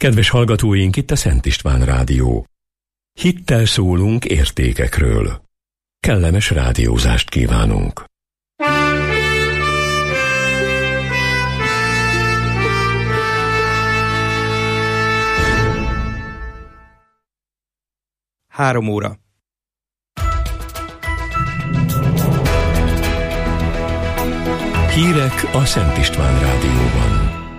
Kedves hallgatóink, itt a Szent István Rádió. Hittel szólunk értékekről. Kellemes rádiózást kívánunk. Három óra. Hírek a Szent István Rádióban.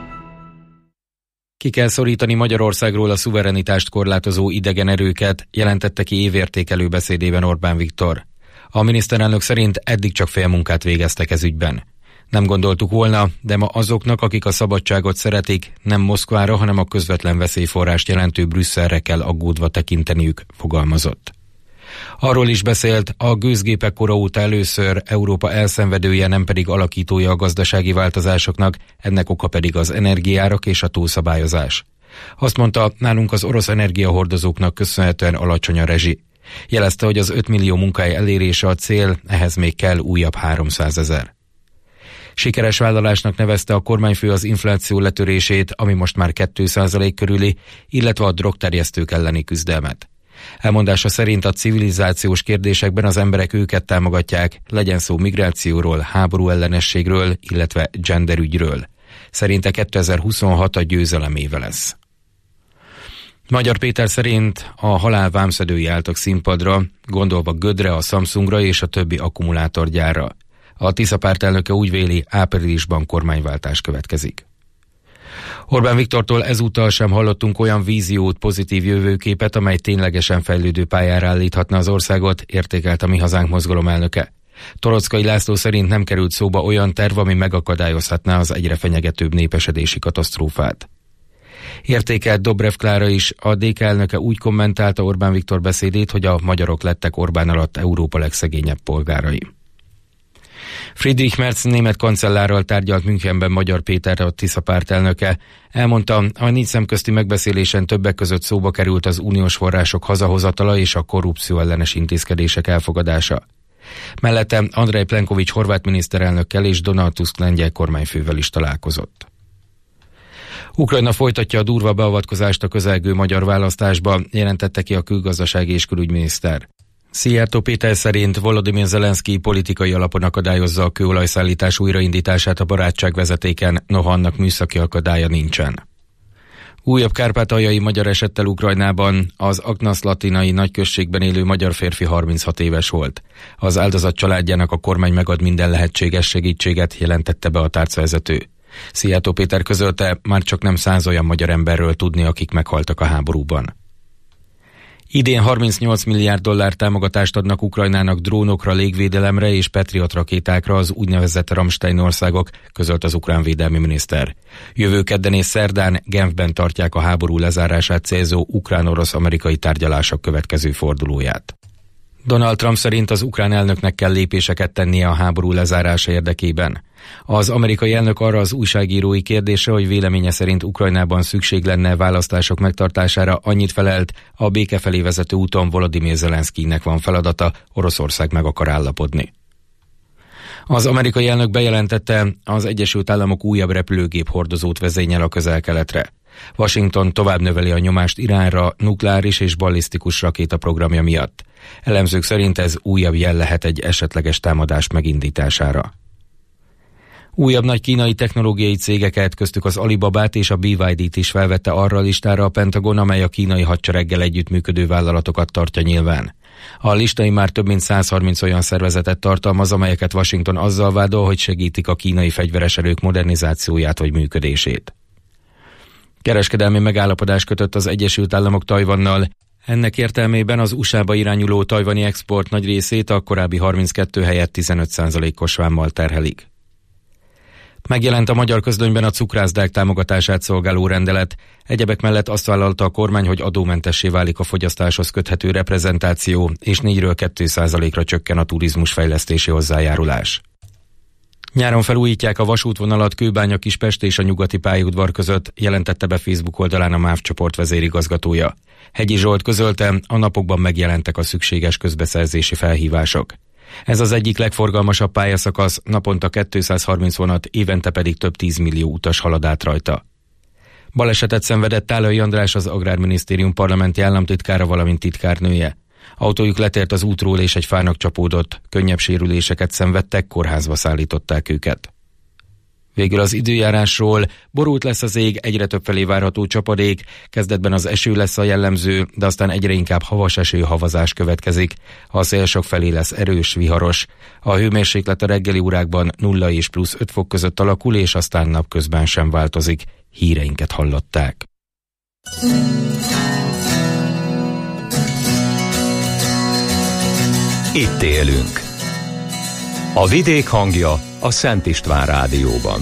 Ki kell szorítani Magyarországról a szuverenitást korlátozó idegen erőket, jelentette ki évértékelő beszédében Orbán Viktor. A miniszterelnök szerint eddig csak félmunkát végeztek ez ügyben. Nem gondoltuk volna, de ma azoknak, akik a szabadságot szeretik, nem Moszkvára, hanem a közvetlen veszélyforrást jelentő Brüsszelre kell aggódva tekinteniük, fogalmazott. Arról is beszélt, a gőzgépek kora óta először Európa elszenvedője, nem pedig alakítója a gazdasági változásoknak, ennek oka pedig az energiaárak és a túlszabályozás. Azt mondta, nálunk az orosz energiahordozóknak köszönhetően alacsony a rezsi. Jelezte, hogy az 5 millió munkahely elérése a cél, ehhez még kell újabb 300 000. Sikeres vállalásnak nevezte a kormányfő az infláció letörését, ami most már 2% körüli, illetve a drogterjesztők elleni küzdelmet. Elmondása szerint a civilizációs kérdésekben az emberek őket támogatják, legyen szó migrációról, háború ellenességről, illetve genderügyről. Szerinte 2026 a győzelem éve lesz. Magyar Péter szerint a halál vámszedői álltak színpadra, gondolva Gödre, a Samsungra és a többi akkumulátorgyárra. A Tisza párt elnöke úgy véli, áprilisban kormányváltás következik. Orbán Viktortól ezúttal sem hallottunk olyan víziót, pozitív jövőképet, amely ténylegesen fejlődő pályára állíthatna az országot, értékelt a Mi Hazánk mozgalom elnöke. Toroczkai László szerint nem került szóba olyan terv, ami megakadályozhatná az egyre fenyegetőbb népesedési katasztrófát. Értékelt Dobrev Klára is, a DK elnöke úgy kommentálta Orbán Viktor beszédét, hogy a magyarok lettek Orbán alatt Európa legszegényebb polgárai. Friedrich Merz német kancellárral tárgyalt Münchenben Magyar Péter, a Tisza párt elnöke. Elmondta, a 4 szemközti megbeszélésen többek között szóba került az uniós források hazahozatala és a korrupció ellenes intézkedések elfogadása. Mellette Andrej Plenković horvát miniszterelnökkel és Donald Tusk lengyel kormányfővel is találkozott. Ukrajna folytatja a durva beavatkozást a közelgő magyar választásba, jelentette ki a külgazdasági és külügyminiszter. Szijjártó Péter szerint Volodymyr Zelenszkij politikai alapon akadályozza a kőolajszállítás újraindítását a barátságvezetéken, noha annak műszaki akadálya nincsen. Újabb kárpátaljai magyar esettel Ukrajnában, az Aknaszlatinai nagyközségben élő magyar férfi 36 éves volt. Az áldozat családjának a kormány megad minden lehetséges segítséget, jelentette be a tárcavezető. Szijjártó Péter közölte, már csak nem 100 olyan magyar emberről tudni, akik meghaltak a háborúban. Idén 38 milliárd dollár támogatást adnak Ukrajnának drónokra, légvédelemre és Patriot rakétákra az úgynevezett Ramstein országok, közölt az ukrán védelmi miniszter. Jövő kedden és szerdán Genfben tartják a háború lezárását célzó ukrán-orosz-amerikai tárgyalások következő fordulóját. Donald Trump szerint az ukrán elnöknek kell lépéseket tennie a háború lezárása érdekében. Az amerikai elnök arra az újságírói kérdésre, hogy véleménye szerint Ukrajnában szükség lenne választások megtartására, annyit felelt, a béke felé vezető úton Volodymyr Zelenszkijnek van feladata, Oroszország meg akar állapodni. Az amerikai elnök bejelentette, az Egyesült Államok újabb repülőgép hordozót vezényel a Közel-Keletre. Washington tovább növeli a nyomást Iránra nukleáris és ballisztikus rakétaprogramja miatt. Elemzők szerint ez újabb jel lehet egy esetleges támadás megindítására. Újabb nagy kínai technológiai cégeket, köztük az Alibabát és a BYD-t is felvette arra a listára a Pentagon, amely a kínai hadsereggel együttműködő vállalatokat tartja nyilván. A listai már több mint 130 olyan szervezetet tartalmaz, amelyeket Washington azzal vádol, hogy segítik a kínai fegyveres erők modernizációját vagy működését. Kereskedelmi megállapodás kötött az Egyesült Államok Tajvannal. Ennek értelmében az USA-ba irányuló tajvani export nagy részét a korábbi 32 helyett 15%-os vámmal terhelik. Megjelent a magyar közlönyben a cukrászdák támogatását szolgáló rendelet. Egyebek mellett azt vállalta a kormány, hogy adómentessé válik a fogyasztáshoz köthető reprezentáció, és 4-ről 2%-ra csökken a turizmus fejlesztési hozzájárulás. Nyáron felújítják a vasútvonalat Kőbánya-Kispest és a Nyugati pályaudvar között, jelentette be Facebook oldalán a MÁV csoport vezérigazgatója. Hegyi Zsolt közölte, a napokban megjelentek a szükséges közbeszerzési felhívások. Ez az egyik legforgalmasabb pályaszakasz, naponta 230 vonat, évente pedig több 10 millió utas halad át rajta. Balesetet szenvedett Tálai András, az Agrárminisztérium parlamenti államtitkára, valamint titkárnője. Autójuk letért az útról és egy fának csapódott, könnyebb sérüléseket szenvedtek, kórházba szállították őket. Végül az időjárásról: borult lesz az ég, egyre többfelé várható csapadék, kezdetben az eső lesz a jellemző, de aztán egyre inkább havas eső, havazás következik. A szél sokfelé lesz erős, viharos. A hőmérséklet a reggeli órákban 0 és +5 fok között alakul, és aztán napközben sem változik. Híreinket hallották. Itt élünk. A vidék hangja a Szent István Rádióban.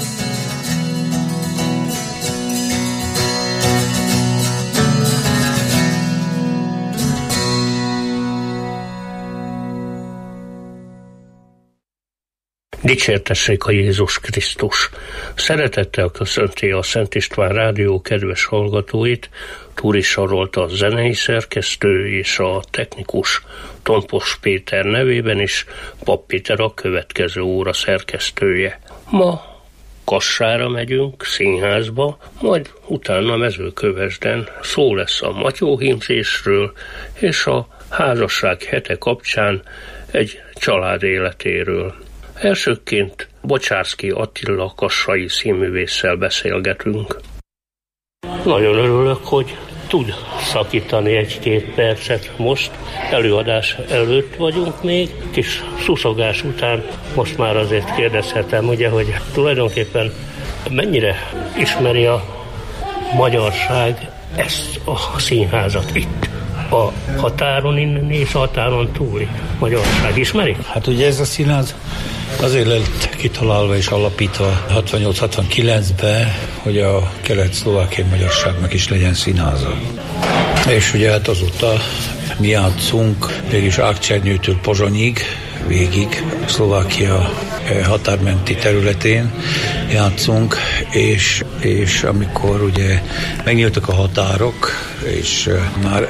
Dicsértessék a Jézus Krisztus! Szeretettel köszönti a Szent István Rádió kedves hallgatóit, Túri Sarolta a zenei szerkesztő és a technikus Tompos Péter nevében is, Pap Péter a következő óra szerkesztője. Ma Kassára megyünk, színházba, majd utána Mezőkövesden szó lesz a matyóhímzésről és a házasság hete kapcsán egy család életéről. Elsőként Bocsárszky Attila kassai színművésszel beszélgetünk. Nagyon örülök, hogy tud szakítani 1-2 percet most. Előadás előtt vagyunk még, kis szuszogás után most már azért kérdezhetem, ugye, hogy tulajdonképpen mennyire ismeri a magyarság ezt a színházat itt? A határon innen és a határon túli magyarság ismerik? Hát ugye ez a színház azért lett kitalálva és alapítva 68-69-ben, hogy a kelet-szlovákiai magyarságnak is legyen színháza. És ugye hát azóta mi játszunk mégis Ágcsernyőtől Pozsonyig, végig Szlovákia határmenti területén játszunk, és amikor ugye megnyíltak a határok, és már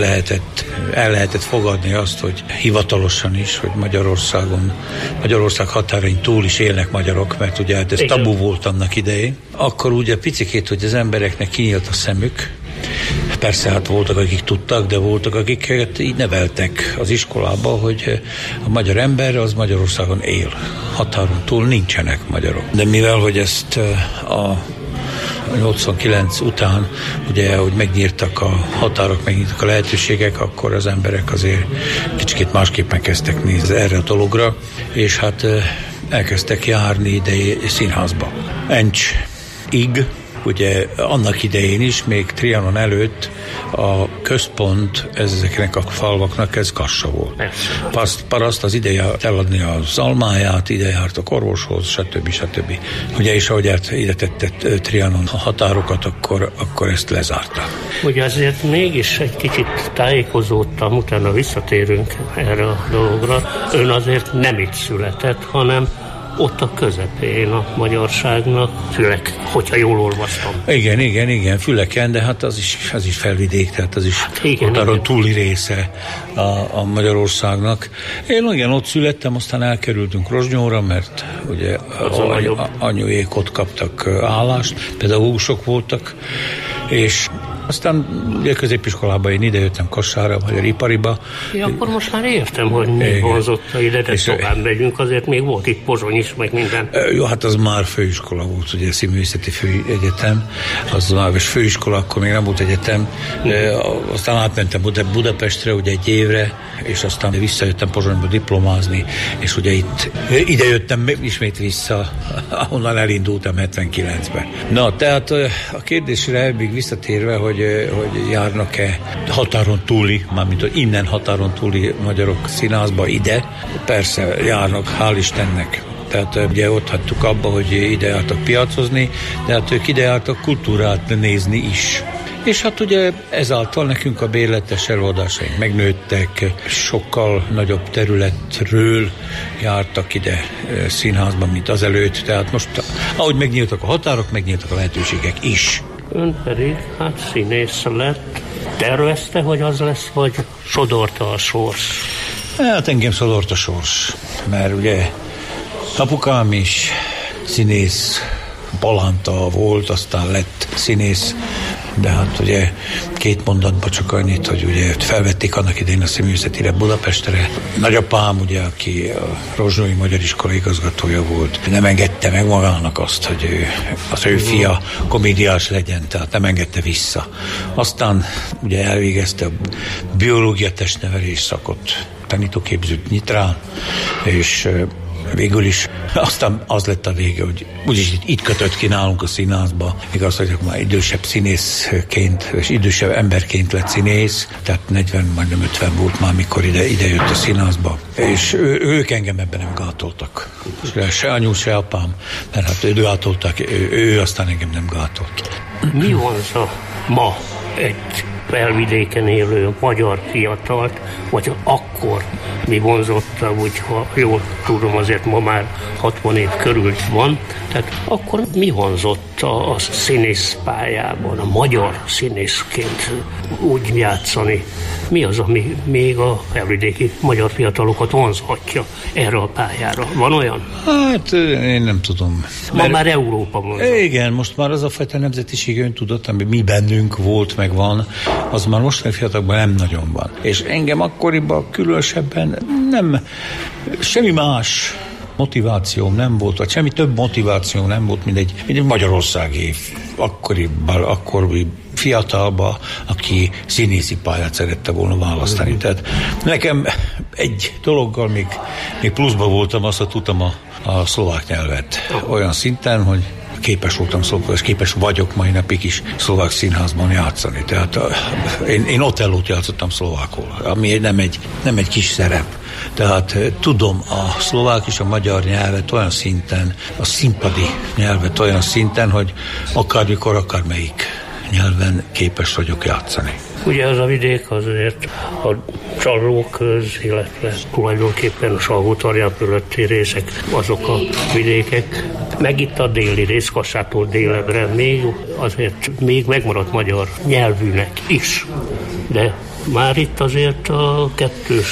el lehetett fogadni azt, hogy hivatalosan is, hogy Magyarország határain túl is élnek magyarok, mert ugye ez tabu volt annak idején, akkor ugye picikét, hogy az embereknek kinyílt a szemük. Persze, hát voltak, akik tudtak, de voltak, akiket így neveltek az iskolába, hogy a magyar ember az Magyarországon él. Határon túl nincsenek magyarok. De mivel, hogy ezt a 89 után, ugye, hogy megnyírtak a határok, megnyírtak a lehetőségek, akkor az emberek azért kicsit másképpen kezdtek nézni erre a dologra, és hát elkezdtek járni ide színházba. Encsig, ugye annak idején is, még Trianon előtt a központ ezeknek a falvaknak ez Kassa volt. Paraszt az ide járt eladni az almáját, ide járt a orvoshoz, stb. Ugye, és ahogy ide tette Trianon a határokat, akkor ezt lezárták. Ugye azért mégis egy kicsit tájékozódtam, utána visszatérünk erre a dologra. Ön azért nem itt született, hanem ott a közepén a magyarságnak, Fülek, hogyha jól olvastam. Igen, Füleken, de hát az is felvidék, tehát az is határon túli része a Magyarországnak. Én ott születtem, aztán elkerültünk Rozsnyóra, mert ugye anyuék ott kaptak állást, pedagógusok voltak, és aztán ugye középiskolában én idejöttem Kassára, magyar ipariba. Ja, akkor most már értem, hogy mi vonzotta ide, de tovább megyünk, azért még volt itt Pozsony is, meg minden. Jó, hát az már főiskola volt, ugye Színművészeti Főegyetem, az már főiskola, akkor még nem volt egyetem. Aztán átmentem Budapestre, ugye egy évre, és aztán visszajöttem Pozsonyba diplomázni, és ugye ide jöttem ismét vissza, ahonnan elindultam 79-ben. Na, tehát a kérdésre még visszatérve, hogy járnak-e határon túli, mármint innen határon túli magyarok színházba ide. Persze járnak, hál' Istennek. Tehát ugye ott hagytuk abba, hogy ide jártak piacozni, de hát ők ide jártak kultúrát nézni is. És hát ugye ezáltal nekünk a bérletes előadásaink megnőttek, sokkal nagyobb területről jártak ide színházban, mint azelőtt. Tehát most, ahogy megnyíltak a határok, megnyíltak a lehetőségek is. Ön pedig, hát színész lett. Tervezte, hogy az lesz, vagy sodorta a sors? Hát engem sodort a sors, mert ugye apukám is színész Palánta volt, aztán lett színész, de hát ugye 2 mondatban csak annyit, hogy ugye felvették annak idején a Színművészetire Budapestre. Nagyapám, ugye, aki a Rozsnói Magyar Iskola igazgatója volt, nem engedte meg magának azt, hogy az ő fia komédiás legyen, tehát nem engedte vissza. Aztán ugye elvégezte a biológia testnevelés szakot, tanítóképzőt Nyitrán, és végül is aztán az lett a vége, hogy úgyis itt kötött ki nálunk a színházba. Igaz, hogy már idősebb színészként, és idősebb emberként lett színész, tehát 40, majdnem 50 volt már, mikor ide jött a színházba. És ők engem ebben nem gátoltak. Se anyu, se apám, mert hát ő gátoltak, ő aztán engem nem gátolt. Mi vonza ma egy felvidéken élő magyar fiatalt, vagy akkor mi vonzotta, hogyha jól tudom, azért ma már 60 év körül van, tehát akkor mi vonzott a színész pályában, a magyar színészként úgy játszani? Mi az, ami még a felvidéki magyar fiatalokat vonzhatja erre a pályára? Van olyan? Hát én nem tudom. Ma már Európa vonzott. Igen, most már az a fajta nemzetiség öntudat, ami mi bennünk volt, meg van, az már mostani fiatalokban nem nagyon van. És engem akkoriban különösebben nem, semmi más motivációm nem volt, vagy semmi több motivációm nem volt, mint egy magyarországi akkori fiatalba, aki színészi pályát szerette volna választani. Tehát nekem egy dologgal még pluszban voltam, azt, hogy tudtam a szlovák nyelvet. Olyan szinten, hogy képes voltam szlovákul, és képes vagyok mai napig is szlovák színházban játszani. Tehát én Otellót játszottam szlovákul, ami nem egy kis szerep. Tehát tudom a szlovák és a magyar nyelvet olyan szinten, a színpadi nyelvet olyan szinten, hogy akármikor, akármelyik nyelven képes vagyok játszani. Ugye az a vidék azért a Csallóköz, illetve tulajdonképpen a Salgótarján fölötti részek, azok a vidékek, meg itt a déli rész, Kassától délebbre még megmaradt magyar nyelvűnek is. De már itt azért a 2-3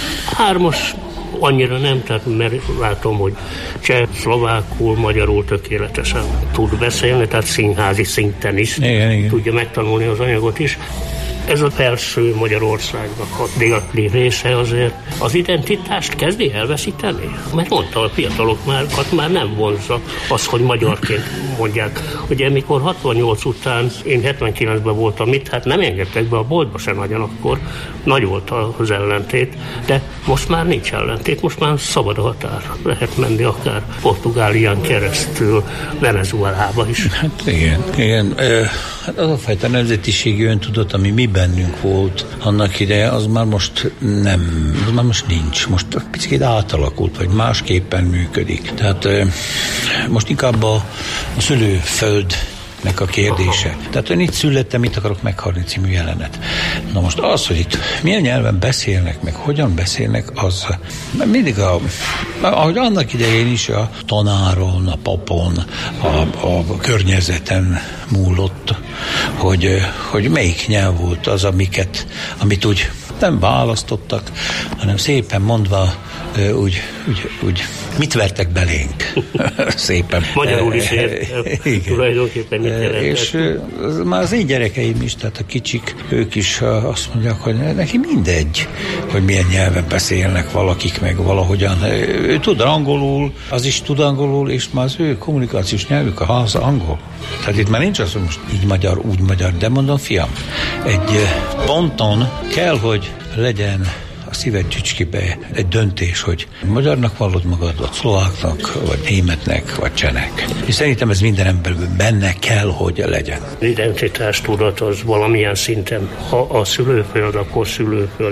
annyira nem, mert látom, hogy cseh, szlovákul, magyarul tökéletesen tud beszélni, tehát színházi szinten is igen. Tudja megtanulni az anyagot is. Ez a felső Magyarországnak a déli része azért az identitást kezdi elveszíteni. Mert mondta, a fiatalok már nem vonzza az, hogy magyarként mondják. Ugye mikor 68 után, én 79-ben voltam itt, hát nem engedtek be a boltba se nagyon akkor, nagy volt az ellentét, de most már nincs ellentét, most már szabad a határ. Lehet menni akár Portugálián keresztül, Venezuelába is. Hát igen. Hát az a fajta nemzetiségi öntudat, ami mi bennünk volt annak ideje, az már most nincs. Most picit átalakult, vagy másképpen működik. Tehát most inkább a szülőföldnek a kérdése. Tehát én itt születtem, itt akarok meghalni című jelenet. Na most az, hogy itt milyen nyelven beszélnek, meg hogyan beszélnek, az mindig ahogy annak idején is a tanáron, a papon, a környezeten múlott, hogy melyik nyelv volt az, amit úgy nem választottak, hanem szépen mondva úgy mit vertek belénk. Szépen. Magyarul is tulajdonképpen mit jelentett. És már az én gyerekeim is, tehát a kicsik, ők is azt mondják, hogy neki mindegy, hogy milyen nyelven beszélnek valakik, meg valahogyan. Ő tud angolul, az is tud angolul, és már az ő kommunikációs nyelvük a háza angol. Tehát itt már nincs az, hogy most így magyar, úgy magyar, de mondom, fiam, egy ponton kell, hogy legyen a szíved csücskébe egy döntés, hogy magyarnak vallod magad, vagy szlováknak, vagy németnek, vagy csehnek. És szerintem ez minden emberben benne kell, hogy legyen. Identitástudat az valamilyen szinten, ha a szülőföld, akkor szülőföld.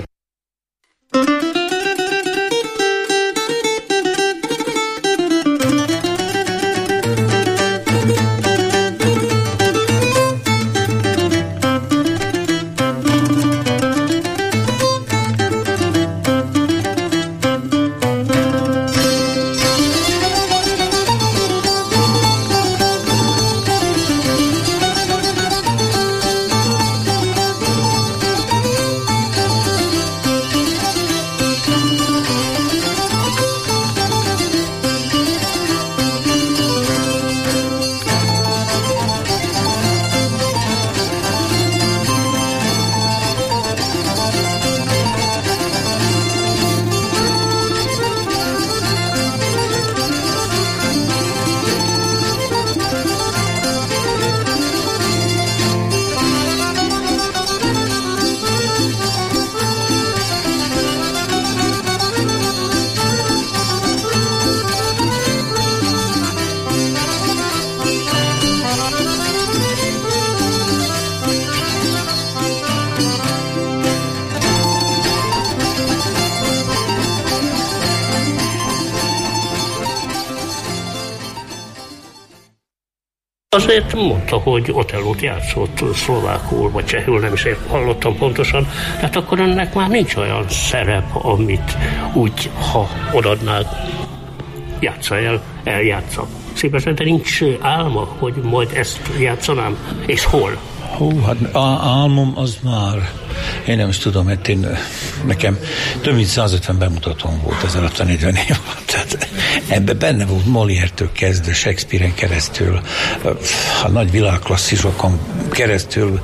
Azért mondta, hogy Otellót játszott szlovákul, vagy csehül, nem is hallottam pontosan. Tehát akkor ennek már nincs olyan szerep, amit úgy, ha odadnák, játsza el, eljátsza. Szívesen, de nincs álma, hogy majd ezt játszanám, és hol? Hát álmom az már, én nem is tudom, mert nekem több mint 150 bemutatón volt ez alatt a 40 év alatt. Tehát ebben benne volt Molière-től kezdve, Shakespeare-en keresztül, a nagy világklasszisokon keresztül,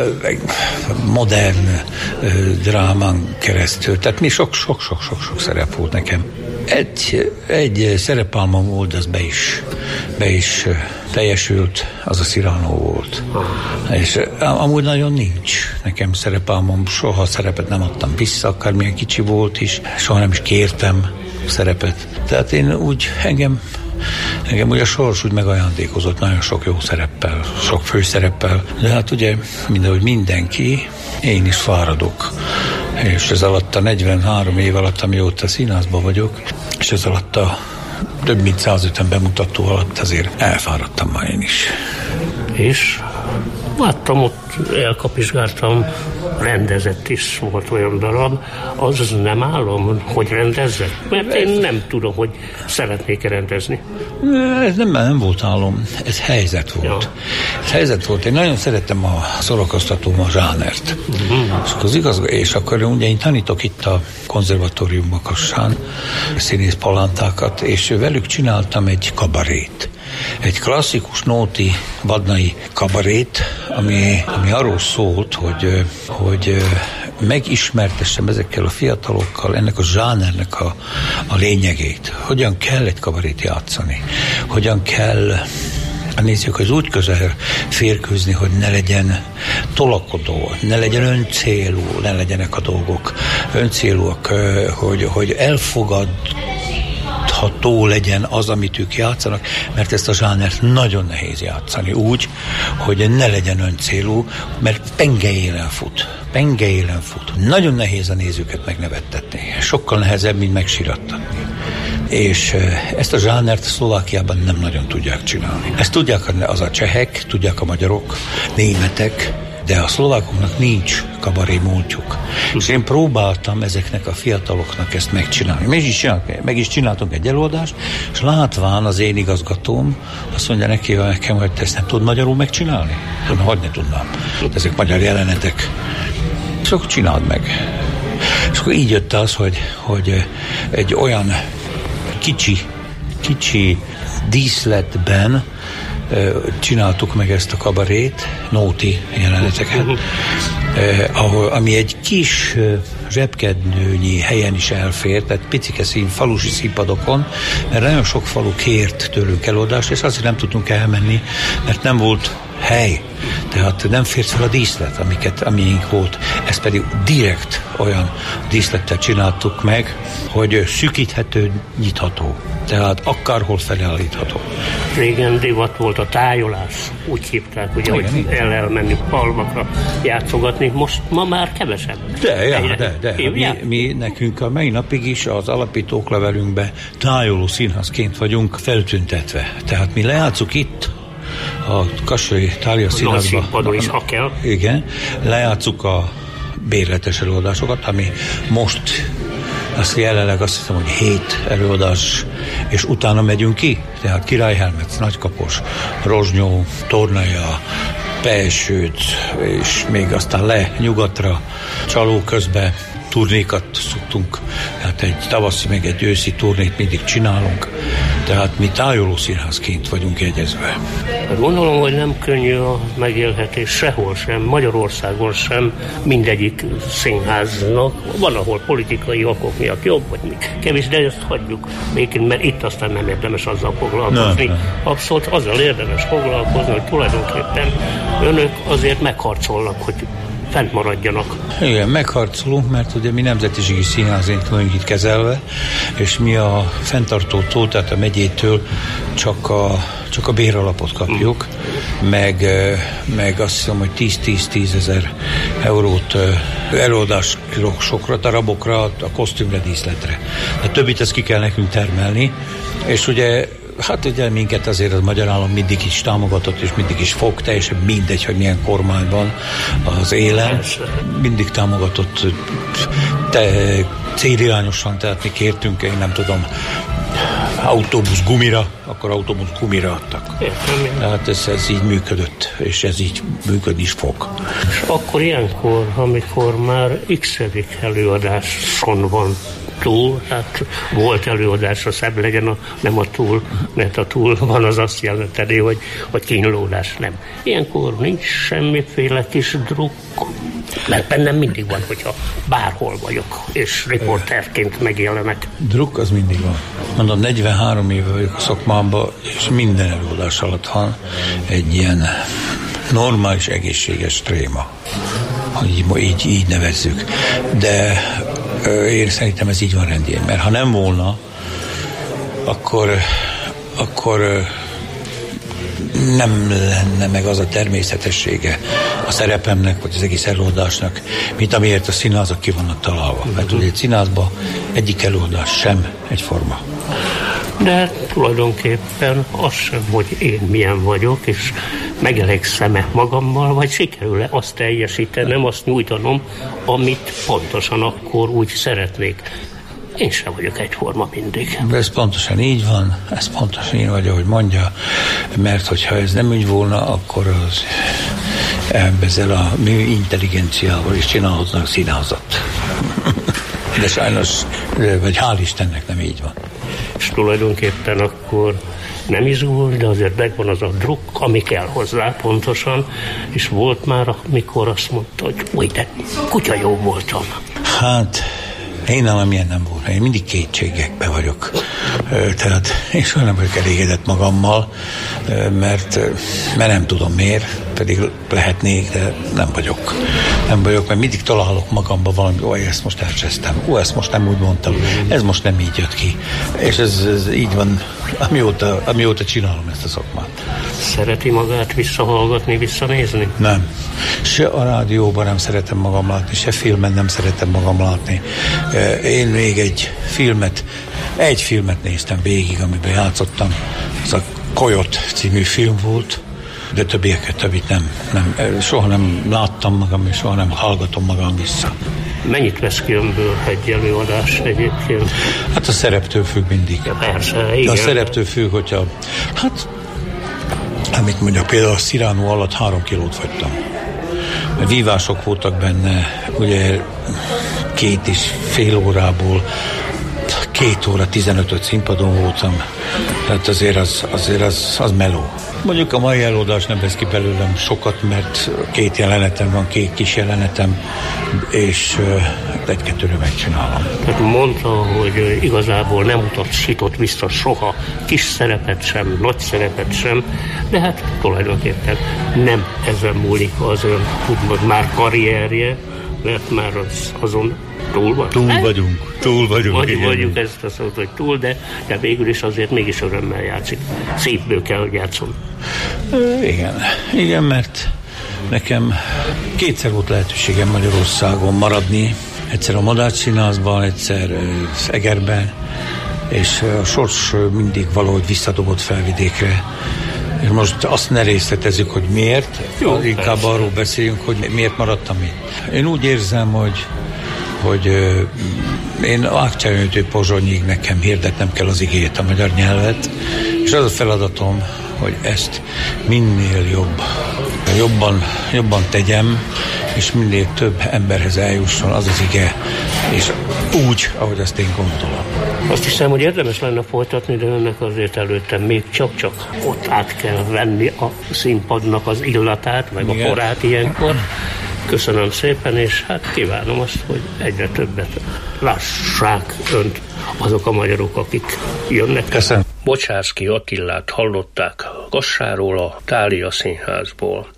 modern drámán keresztül. Tehát mi sok szerep volt nekem. Egy szerepálmom volt, az be is teljesült, az a Cyrano volt. És amúgy nagyon nincs nekem szerepálmom, soha szerepet nem adtam vissza, akármilyen kicsi volt is, soha nem is kértem szerepet. Tehát én úgy, engem úgy a sors úgy megajándékozott nagyon sok jó szereppel, sok főszereppel, de hát ugye mindenhogy mindenki, én is fáradok. És ez alatt a 43 év alatt, amióta színházban vagyok, és ez alatt a több mint 150 bemutató alatt azért elfáradtam már én is. És láttam, ott elkapizsgáltam, rendezett is volt olyan darab, az nem állom, hogy rendezzek, mert én nem tudom, hogy szeretnék-e rendezni. Ez nem volt álom, ez helyzet volt. Ja. Ez helyzet volt. Én nagyon szerettem a szórakoztatóm, a zsánert. És akkor ugye én tanítok itt a konzervatóriumban Kassán, színész palántákat, és velük csináltam egy kabarét. Egy klasszikus nóti vadnai kabarét, ami arról szólt, hogy megismertessem ezekkel a fiatalokkal ennek a zsánernek a lényegét. Hogyan kell egy kabarét játszani? Hogyan kell, nézzük, az úgy közel férkőzni, hogy ne legyen tolakodó, ne legyen öncélú, ne legyenek a dolgok öncélúak, hogy elfogadható legyen az, amit ők játszanak, mert ezt a zsánert nagyon nehéz játszani úgy, hogy ne legyen öncélú, mert penge élen fut. Nagyon nehéz a nézőket megnevettetni. Sokkal nehezebb, mint megsirattatni. És ezt a zsánert Szlovákiában nem nagyon tudják csinálni. Ezt tudják az a csehek, tudják a magyarok, németek, de a szlovákoknak nincs kabaré múltjuk. És én próbáltam ezeknek a fiataloknak ezt megcsinálni. Meg is csináltunk egy előadást, és látván az én igazgatóm azt mondja neki, hogy te ezt nem tud magyarul megcsinálni? Hogy ne tudnám. Ezek magyar jelenetek. És akkor csináld meg. És akkor így jött az, hogy egy olyan kicsi díszletben csináltuk meg ezt a kabarét, nóti jeleneteket, ami egy kis zsebkednőnyi helyen is elfér, tehát picike falusi színpadokon, mert nagyon sok falu kért tőlünk előadást, és azért nem tudtunk elmenni, mert nem volt hely, tehát nem fért fel a díszlet, amiink volt. Ezt pedig direkt olyan díszlettel csináltuk meg, hogy szűkíthető, nyitható. Tehát akárhol felállítható. Régen divat volt a tájolás, úgy hívták, ugye, igen, hogy elmenni palmakra játszogatni. Most ma már kevesebb. De. Mi nekünk a mai napig is az alapítók levelünkbe tájoló színházként vagyunk feltüntetve. Tehát mi lejátszuk itt a Kassai Thália Színházban. Is, ha kell. Igen, lejátszuk a bérletes előadásokat, ami most jelenleg azt hiszem, hogy 7 előadás, és utána megyünk ki. Tehát Királyhelmec, Nagykapos, Rozsnyó, Tornaja, Pelsőt, és még aztán le nyugatra, Csaló közben turnékat szoktunk, tehát egy tavaszi, meg egy őszi turnét mindig csinálunk, tehát mi tájoló színházként vagyunk jegyezve. Gondolom, hogy nem könnyű a megélhetés sehol sem, Magyarországon sem, mindegyik színháznak. Van, ahol politikai okok miatt jobb, vagy kevés, de ezt hagyjuk végén, mert itt aztán nem érdemes azzal foglalkozni. Abszolút azzal érdemes foglalkozni, hogy tulajdonképpen önök azért megharcolnak, hogy fent maradjanak. Igen, megharcolunk, mert ugye mi nemzetiségi színházként vagyunk itt kezelve, és mi a fenntartótól, tehát a megyétől csak a béralapot kapjuk, meg azt hiszem, hogy 10 ezer eurót előadásokra, darabokra, a kosztümre, díszletre. A többit ezt ki kell nekünk termelni, és ugye Hát ugye minket azért az magyar állam mindig is támogatott, és mindig is fog, teljesen mindegy, hogy milyen kormányban az élen. Mindig támogatott célirányosan, tehát mi kértünk, én nem tudom, autóbusz gumira, akkor autóbusz gumira adtak. Tehát ez így működött, és ez így működni is fog. És akkor ilyenkor, amikor már x-edik előadáson van túl, hát volt előadásra szebb legyen, nem a túl, mert a túl van, az azt jelenteni, hogy kínlódás nem. Ilyenkor nincs semmiféle kis drukk, mert bennem mindig van, hogyha bárhol vagyok, és riporterként megjelenek. Drukk az mindig van. Mondom, 43 éve vagyok a szakmában, és minden előadás alatt van egy ilyen normális, egészséges tréma, hogy így nevezzük. De én szerintem ez így van rendjén, mert ha nem volna, akkor nem lenne meg az a természetessége a szerepemnek, vagy az egész előadásnak, mint amiért a színházak ki vannak találva. Mert ugye egy színházban egyik előadás sem egyforma. De tulajdonképpen az sem, hogy én milyen vagyok, és megelégszem-e magammal, vagy sikerül-e azt teljesítenem, azt nyújtanom, amit pontosan akkor úgy szeretnék. Én sem vagyok egyforma mindig. De ez pontosan így van, ez pontosan így vagy, ahogy mondja, mert hogyha ez nem úgy volna, akkor az ezzel a mi intelligenciával is csinálhatnak színházat. De sajnos, vagy hál' Istennek nem így van. És tulajdonképpen akkor nem izgul, de azért megvan az a drukk, ami kell hozzá pontosan, és volt már, amikor azt mondta, hogy új, de kutya jó voltam. Hát, én nálam ilyen nem volt. Én mindig kétségekben vagyok. Tehát én soha nem vagyok elégedett magammal, mert nem tudom miért, pedig lehetnék, de nem vagyok. Nem vagyok, mert mindig találok magamban valami, ezt most elcsesztem, ezt most nem úgy mondtam, ez most nem így jött ki. És ez így van, amióta csinálom ezt a szakmát. Szereti magát visszahallgatni, visszanézni? Nem. Se a rádióban nem szeretem magam látni, se filmen nem szeretem magam látni. Én még egy filmet néztem végig, amiben játszottam. Ez a Coyote című film volt, de többit nem. Soha nem láttam magam, és soha nem hallgatom magam vissza. Mennyit vesz ki önből egy előadás egyébként? Hát a szereptől függ mindig. Ja, persze, igen. A szereptől függ, hogyha amit mondjak, például a Cyrano alatt 3 kilót fagytam. Vívások voltak benne, ugye 2,5 órából 2 óra 15-öt színpadon voltam, tehát azért az meló. Mondjuk a mai előadás nem vesz ki belőlem sokat, mert 2 jelenetem van, 2 kis jelenetem, és 1-2-re megcsinálom. Tehát mondta, hogy igazából nem utasított vissza soha kis szerepet sem, nagy szerepet sem, de hát tulajdonképpen nem ezen múlik az ön, úgymond már karrierje, mert már azon túl van. Túl vagyunk. Vagyunk ezt a szót, hogy túl, de végül is azért mégis örömmel játszik. Szívből kell, hogy játszom. Igen, mert nekem 2-szer volt lehetőségem Magyarországon maradni. Egyszer a Madách Színházban, egyszer Egerben, és a sors mindig valahogy visszadobott Felvidékre. És most azt ne részletezzük, hogy miért, inkább arról beszéljünk, hogy miért maradtam itt. Én úgy érzem, hogy én Ágcsánytól Pozsonyig nekem hirdetnem kell az igét, a magyar nyelvet, és az a feladatom, hogy ezt minél jobban tegyem, és minél több emberhez eljusson az az ige, és úgy, ahogy azt én gondolom. Azt hiszem, hogy érdemes lenne folytatni, de önnek azért előtte még csak ott át kell venni a színpadnak az illatát, meg a porát ilyenkor. Köszönöm szépen, és hát kívánom azt, hogy egyre többet lássák önt azok a magyarok, akik jönnek. Köszönöm. Bocsárszky Attilát hallották Kassáról, a Thália Színházból.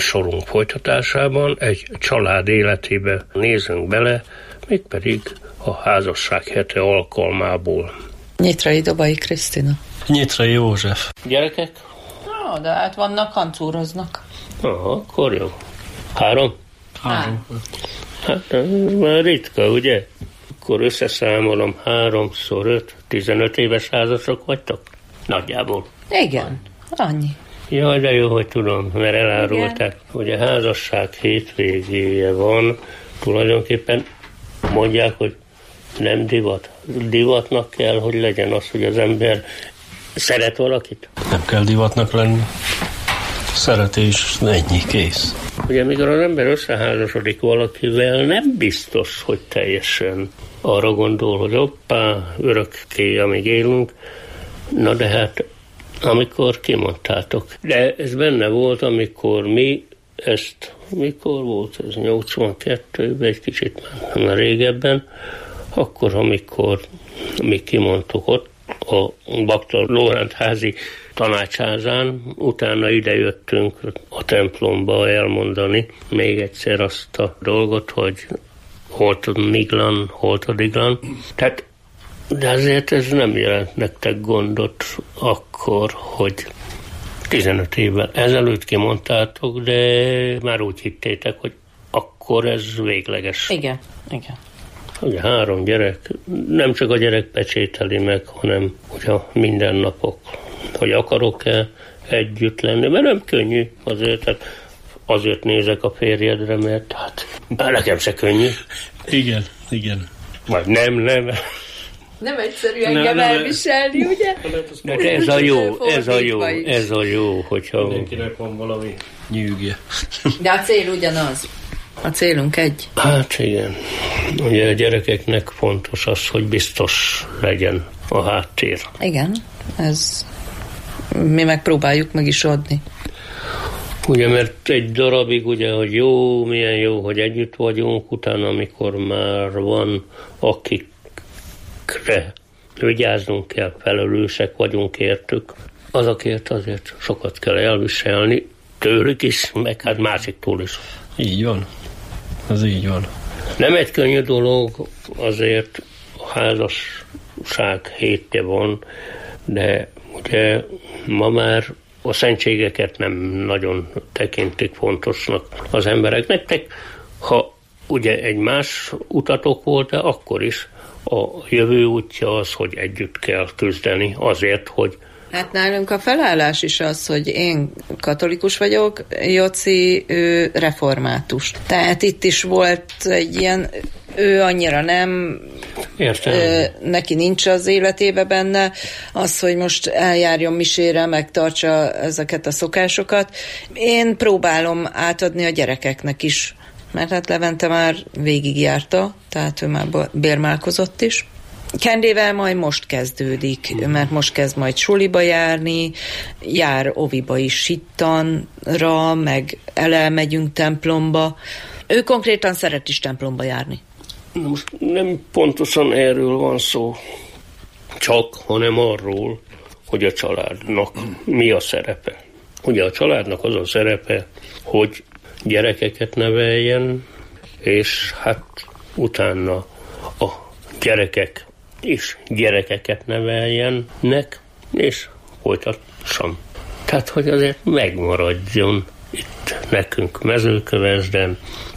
Műsorunk folytatásában egy család életébe nézünk bele, mégpedig a házasság hete alkalmából. Nyitrai Dobai Krisztina. Nyitrai József. Gyerekek? De hát vannak, kancúroznak. Akkor jó. 3? 3. Hát már ritka, ugye? Akkor összeszámolom 3x5, 15 éves házasok vagytok? Nagyjából. Igen, annyi. Jaj, de jó, hogy tudom, mert elárulták, hogy a házasság hétvégéje van, tulajdonképpen mondják, hogy nem divat. Divatnak kell, hogy legyen az, hogy az ember szeret valakit. Nem kell divatnak lenni. Szeretés, ennyi, kész. Ugye amikor az ember összeházasodik valakivel, nem biztos, hogy teljesen arra gondol, hogy hoppá, örökké, amíg élünk. Na de hát, amikor kimondtátok. De ez benne volt, amikor mi ezt, mikor volt ez, 82-ben, egy kicsit már régebben, akkor, amikor mi kimondtuk ott a Bakta Lóránt házi tanácsházán, utána idejöttünk a templomba elmondani még egyszer azt a dolgot, hogy holtodiglan. Tehát, de azért ez nem jelent nektek gondot akkor, hogy 15 évvel ezelőtt kimondtátok, de már úgy hittétek, hogy akkor ez végleges. Igen. Ugye 3 gyerek, nem csak a gyerek pecsételi meg, hanem ugye a mindennapok, hogy akarok-e együtt lenni, mert nem könnyű azért, tehát azért nézek a férjedre, mert hát nekem se könnyű. Igen. Vagy nem. Nem egyszerű engem elviselni, ugye? De ez a jó, hogyha... Mindenkinek van valami nyűgje. De a cél ugyanaz. A célunk egy. Hát igen. Ugye a gyerekeknek fontos az, hogy biztos legyen a háttér. Igen, ez mi megpróbáljuk meg is adni. Ugye, mert egy darabig ugye, hogy jó, milyen jó, hogy együtt vagyunk, utána amikor már van, akikre vigyáznunk kell, felelősek vagyunk értük, azokért azért sokat kell elviselni, tőlük is, meg hát másiktól is. Így van. Ez így van. Nem egy könnyű dolog, azért a házasság hétje van, de ugye ma már a szentségeket nem nagyon tekintik fontosnak az emberek. Nektek, ha ugye egy más utatok volt, de akkor is a jövő útja az, hogy együtt kell küzdeni azért, hogy... Hát nálunk a felállás is az, hogy én katolikus vagyok, Joci ő református. Tehát itt is volt egy ilyen, ő annyira nem, neki nincs az életébe benne az, hogy most eljárjon misére, megtartsa ezeket a szokásokat. Én próbálom átadni a gyerekeknek is, mert hát Levente már végigjárta, tehát ő már bérmálkozott is. Kendével majd most kezdődik, mert most kezd majd suliba járni, jár oviba is sittanra, meg elmegyünk templomba. Ő konkrétan szeret is templomba járni. Most nem pontosan erről van szó, csak, hanem arról, hogy a családnak mi a szerepe. Ugye a családnak az a szerepe, hogy gyerekeket neveljen, és hát utána a gyerekek és gyerekeket neveljenek, és folytassam. Tehát, hogy azért megmaradjon itt nekünk Mezőkövesden,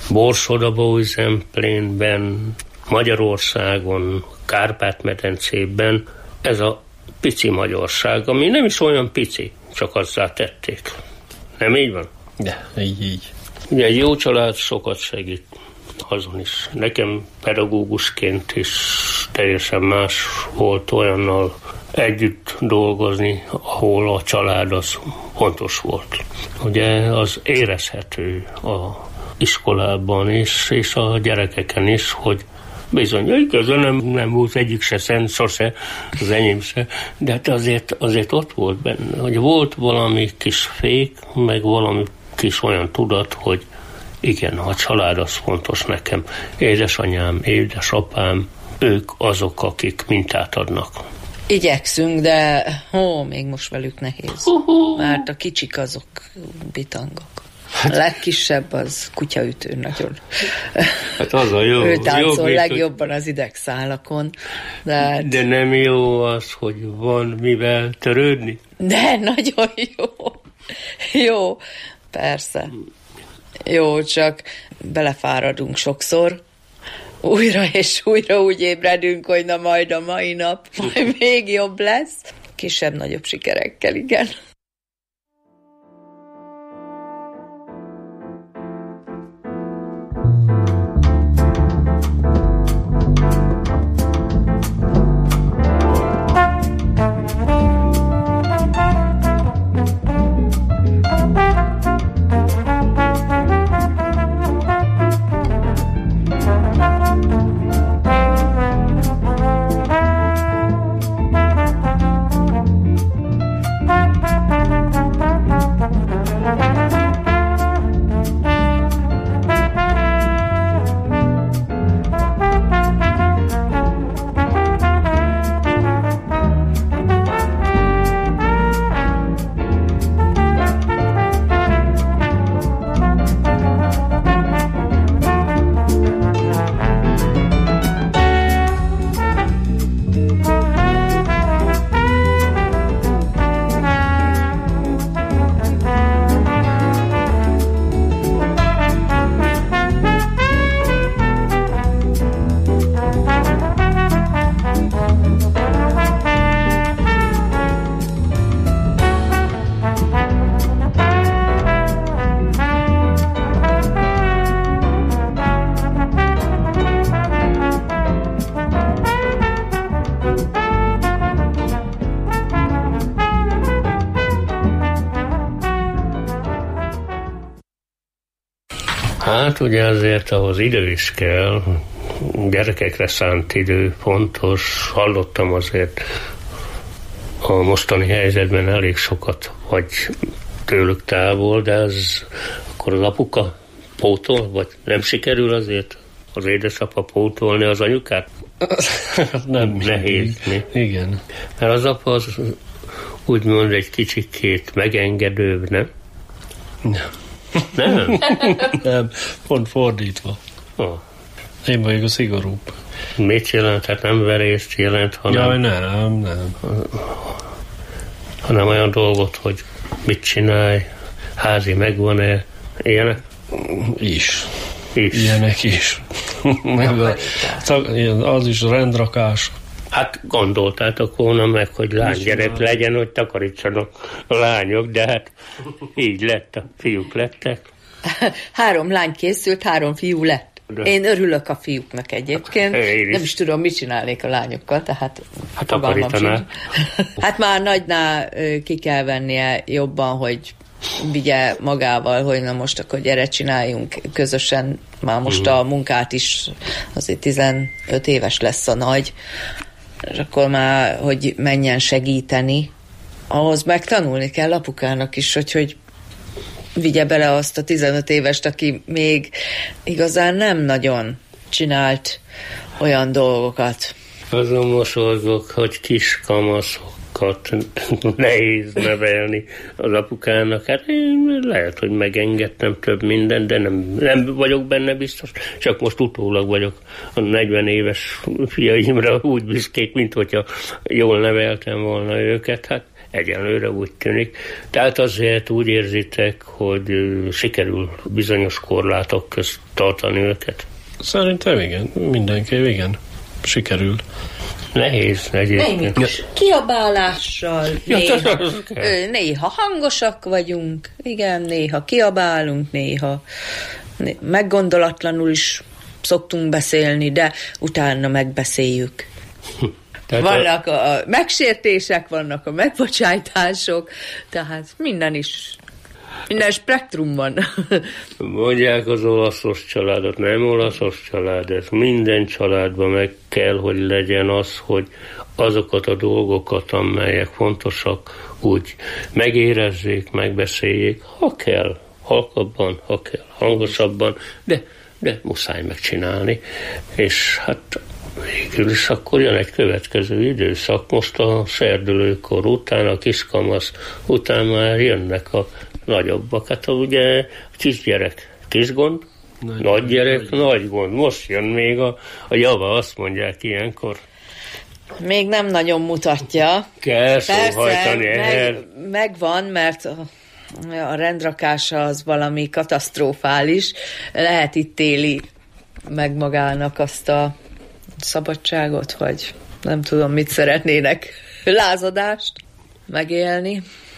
Borsod-Abaúj-Zemplénben, Magyarországon, Kárpát-medencében ez a pici magyarság, ami nem is olyan pici, csak azzá tették. Nem így van? De, így. Ugye egy jó család sokat segít azon is. Nekem pedagógusként is teljesen más volt olyannal együtt dolgozni, ahol a család az fontos volt. Ugye az érezhető a iskolában is, és a gyerekeken is, hogy bizony, közben nem volt egyik se szent, sose, az enyém se, de hát azért ott volt benne, hogy volt valami kis fék, meg valami kis olyan tudat, hogy igen, a család az fontos nekem. Édesanyám, édesapám, ők azok, akik mintát adnak. Igyekszünk, de még most velük nehéz. Mert a kicsik azok bitangok. A legkisebb az kutyaütő nagyon. Hát az a jó. Ő táncol jó, legjobban az idegszálakon. De nem jó az, hogy van mivel törődni? De nagyon jó. Jó, persze. Jó, csak belefáradunk sokszor. Újra és újra úgy ébredünk, hogy na majd a mai nap majd még jobb lesz. Kisebb-nagyobb sikerekkel, igen. Hát ugye azért ahhoz idő is kell, gyerekekre szánt idő fontos. Hallottam azért a mostani helyzetben elég sokat vagy tőlük távol, de ez akkor az apuka pótol, vagy nem sikerül azért az édesapa pótolni az anyukát? Nem nehéz. Igen. Mert az apa az úgymond egy kicsikét megengedőbb, nem? Nem. Nem? Nem, pont fordítva. Oh. Én vagyok a szigorúbb. Mit jelent? Hát nem verést jelent, hanem... Jaj, nem. Hanem olyan dolgot, hogy mit csinálj, házi megvan-e, ilyenek? Is. Ilyenek is. Az is rendrakás. Hát gondoltátok volna meg, hogy lánygyerek legyen, hogy takarítsanak a lányok, de hát így lett, a fiúk lettek. 3 lány készült, 3 fiú lett. De. Én örülök a fiúknak egyébként. Nem is tudom, mit csinálnék a lányokkal, tehát takarítanál. Hát már nagynál ki kell vennie jobban, hogy vigye magával, hogy na most akkor gyere, csináljunk közösen. Már most a munkát is, azért 15 éves lesz a nagy, és akkor már, hogy menjen segíteni. Ahhoz megtanulni kell apukának is, hogy vigye bele azt a 15 évest, aki még igazán nem nagyon csinált olyan dolgokat. Azon mosolygok, hogy kis kamaszokat nehéz nevelni az apukának. Hát én lehet, hogy megengedtem több mindent, de nem vagyok benne biztos. Csak most utólag vagyok a 40 éves fiaimra úgy büszkék, mint hogyha jól neveltem volna őket. Hát egyenlőre úgy tűnik. Tehát azért úgy érzitek, hogy sikerül bizonyos korlátok közt tartani őket? Szerintem igen, mindenképp igen. Sikerül. Nehéz egyébként. Kiabálással néha hangosak vagyunk, igen, néha kiabálunk, néha meggondolatlanul is szoktunk beszélni, de utána megbeszéljük. Vannak a megsértések, vannak a megbocsájtások, tehát minden spektrum van. Mondják az olaszos családot, nem olaszos család, ez minden családban meg kell, hogy legyen az, hogy azokat a dolgokat, amelyek fontosak, úgy megérezzék, megbeszéljék, ha kell, halkabban, ha kell, hangosabban, de muszáj megcsinálni. És hát végül is akkor jön egy következő időszak, most a szerdülőkor után, a kiskamasz után már jönnek a nagyobbak. Hát ugye kisgyerek kis gond, nagy gyerek nagy gond. Most jön még a java, azt mondják ilyenkor. Még nem nagyon mutatja. Kell szóhajtani. Megvan, mert a rendrakása az valami katasztrofális. Lehet itt éli meg magának azt a szabadságot, vagy nem tudom, mit szeretnének, lázadást megélni,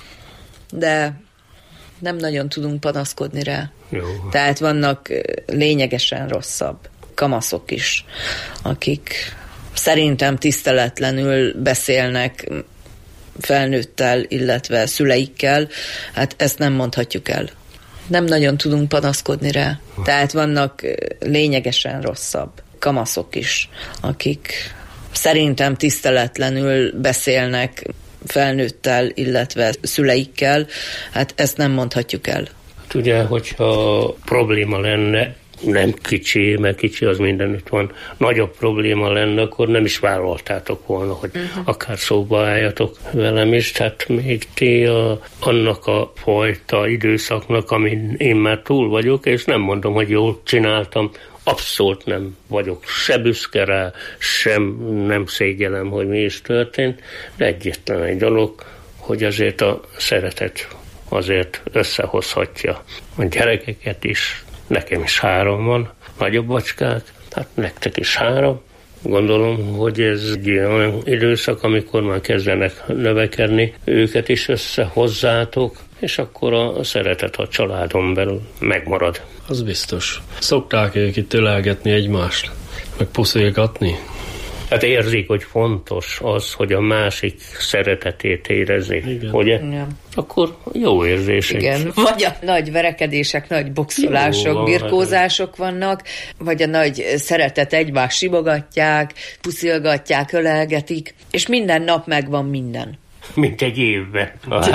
de nem nagyon tudunk panaszkodni rá. Jó. Tehát vannak lényegesen rosszabb kamaszok is, akik szerintem tiszteletlenül beszélnek felnőttel, illetve szüleikkel. Hát ezt nem mondhatjuk el. Nem nagyon tudunk panaszkodni rá. Tehát vannak lényegesen rosszabb kamaszok is, akik szerintem tiszteletlenül beszélnek felnőttel, illetve szüleikkel. Hát ezt nem mondhatjuk el. Hát ugye, hogyha probléma lenne, nem kicsi, mert kicsi az mindenütt van, nagyobb probléma lenne, akkor nem is vállaltátok volna, hogy akár szóba álljatok velem is. Tehát még ti annak a fajta időszaknak, amin én már túl vagyok, és nem mondom, hogy jól csináltam, abszolút nem vagyok se büszke rá, sem nem szégyellem, hogy mi is történt, de egyetlen egy dolog, hogy azért a szeretet azért összehozhatja a gyerekeket is. Nekem is 3 van, nagyobb bacskák, hát nektek is 3. Gondolom, hogy ez egy olyan időszak, amikor már kezdenek növekedni, őket is összehozzátok, és akkor a szeretet a családon belül megmarad. Az biztos. Szokták ők itt ölelgetni egymást, meg puszilgatni? Hát érzik, hogy fontos az, hogy a másik szeretetét érezzék, ugye? Igen. Akkor jó érzések. Igen, vagy a nagy verekedések, nagy boxolások, birkózások vannak, vagy a nagy szeretet egymást simogatják, puszilgatják, ölelgetik, és minden nap megvan minden. Mint egy évben. A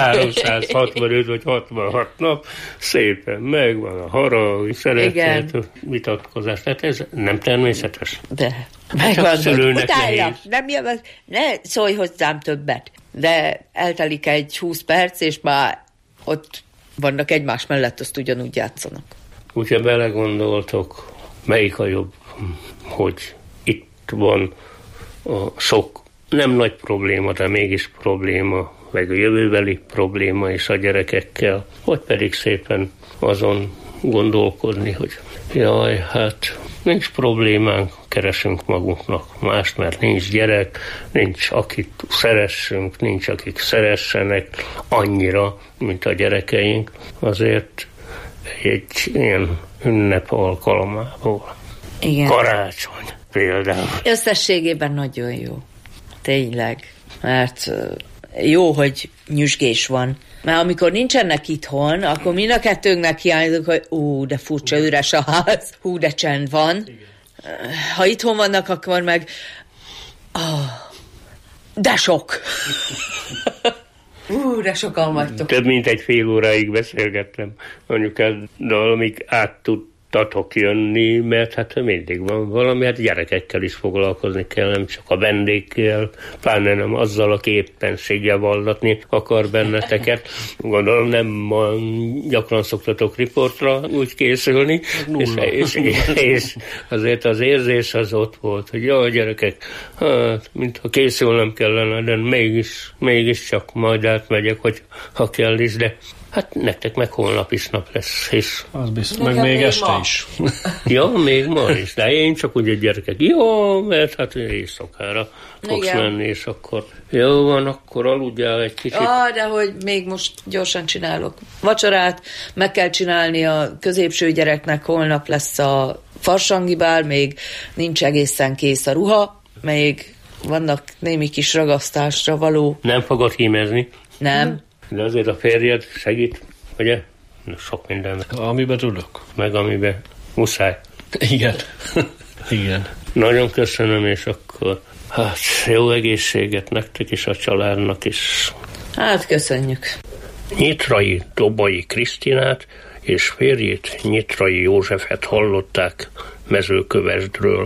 365 vagy 66 nap szépen megvan a harag, szeretet, vitatkozás. Tehát ez nem természetes. De megvan, szülőnek utána, ne szólj hozzám többet. De eltelik egy 20 perc, és már ott vannak egymás mellett, azt ugyanúgy játszanak. Úgyhogy belegondoltok, melyik a jobb, hogy itt van a sok nem nagy probléma, de mégis probléma, meg a jövőbeli probléma is a gyerekekkel, vagy pedig szépen azon gondolkodni, hogy jaj, hát nincs problémánk, keresünk magunknak mást, mert nincs gyerek, nincs akit szeressünk, nincs akik szeressenek annyira, mint a gyerekeink. Azért egy ilyen ünnep alkalmából. Igen. Karácsony például. Összességében nagyon jó. Tényleg. Mert jó, hogy nyüzsgés van. Mert amikor nincsenek itthon, akkor mind a kettőnknek hiányzik, hogy de furcsa, üres a ház, de csend van. Ha itthon vannak, akkor meg de sok. De sokan vagytok. Több mint egy fél óráig beszélgettem anyukáddal, amíg át tudtatok jönni, mert hát mindig van valami, hát gyerekekkel is foglalkozni kell, nem csak a vendégkel, pláne nem azzal, aki éppenséggel vallatni akar benneteket. Gondolom nem gyakran szoktatok riportra úgy készülni, és azért az érzés az ott volt, hogy jaj, gyerekek, hát mintha készülnem kellene, de mégis csak majd átmegyek, hogy ha kell is, de hát nektek meg holnap is nap lesz, és... Az biztos, meg még este ma is. Ja, még ma is, de én csak úgy egy gyerekek, jó, mert hát éjszakára fogsz menni, és akkor jó van, akkor aludjál egy kicsit. De hogy még most gyorsan csinálok vacsorát, meg kell csinálni a középső gyereknek, holnap lesz a farsangibál, még nincs egészen kész a ruha, még vannak némi kis ragasztásra való. Nem fogod hímezni? Nem. De azért a férjed segít, ugye? Sok mindenben. Amiben tudok. Meg amiben muszáj. Igen. Igen. Nagyon köszönöm, és akkor hát jó egészséget nektek és a családnak is. Hát köszönjük. Nyitrai Dobai Krisztinát és férjét Nyitrai Józsefet hallották Mezőkövesdről.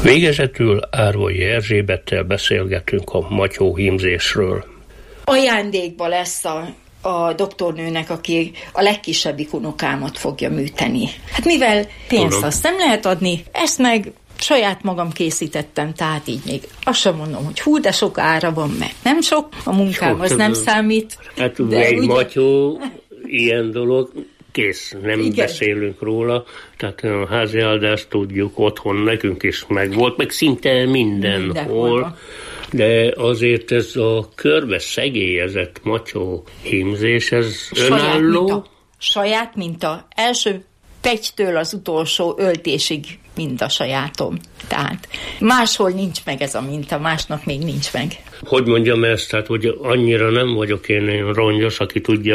Végezetül Árvai Erzsébettel beszélgetünk a matyóhímzésről. Ajándékba lesz a doktornőnek, aki a legkisebbik unokámat fogja műteni. Hát mivel pénzt azt nem lehet adni, ezt meg saját magam készítettem, tehát így még azt sem mondom, hogy hú, de sok ára van, mert nem sok, a munkám az nem számít. Hát egy matyó, ilyen dolog, kész, nem igen. Beszélünk róla, tehát a háziáldást tudjuk, otthon nekünk is megvolt, meg szinte mindenhol. De azért ez a körbe szegélyezett matyó hímzés, ez önálló? Saját minta. Első pegytől az utolsó öltésig mind a sajátom. Tehát máshol nincs meg ez a minta, másnak még nincs meg. Hogy mondjam ezt, tehát hogy annyira nem vagyok én rongyos, aki tudja,